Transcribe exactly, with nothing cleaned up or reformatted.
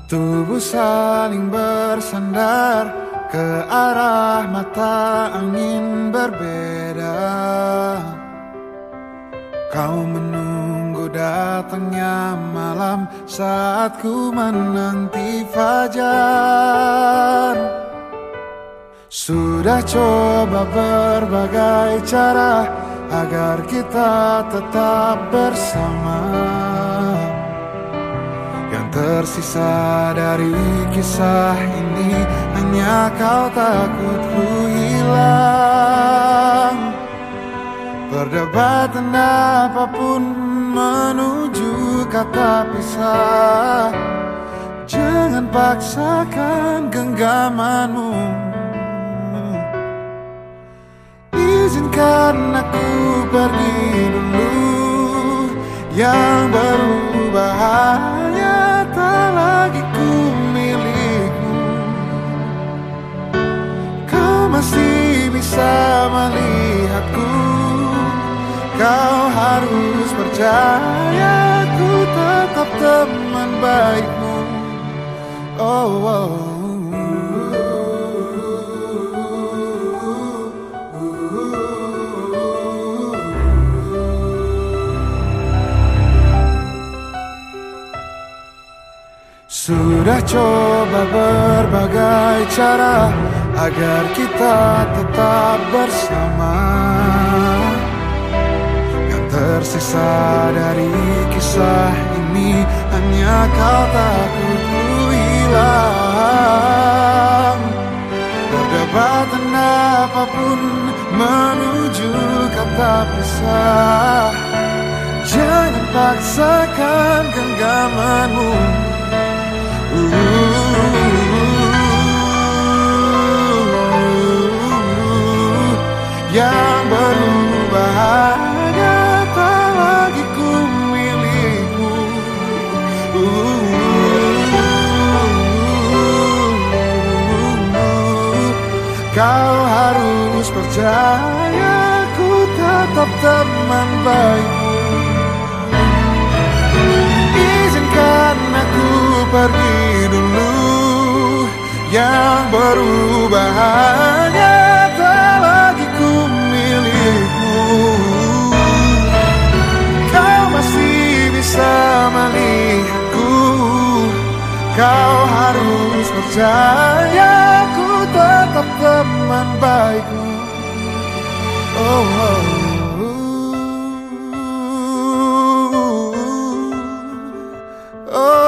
Tubuh saling bersandar ke arah mata angin berbeda. Kau menunggu datangnya malam saat ku menanti fajar. Sudah coba berbagai cara agar kita tetap bersama. Yang tersisa dari kisah ini hanya kau takut ku hilang. Perdebatan apapun menuju kata pisah. Jangan paksakan genggamanmu. Izinkan aku pergi dulu. Yang berubah hanya tak lagi ku milikmu. Kau masih bisa melihatku. Kau harus percaya ku tetap teman baikmu. Oh, oh. Sudah coba berbagai cara agar kita tetap bersama. Yang tersisa dari kisah ini hanya kau takut ku hilang. Perdebatan apapun menuju kata pisah. Jangan paksakan genggamanmu. Yang berubah hanya tak lagi ku milikmu. Kau harus percaya ku tetap teman baikmu. Izinkan aku pergi dulu. Yang berubah hanya tak lagi ku milikmu. Kau masih bisa melihatku. Kau harus percaya ku tetap teman baikmu. Oh, oh. Oh.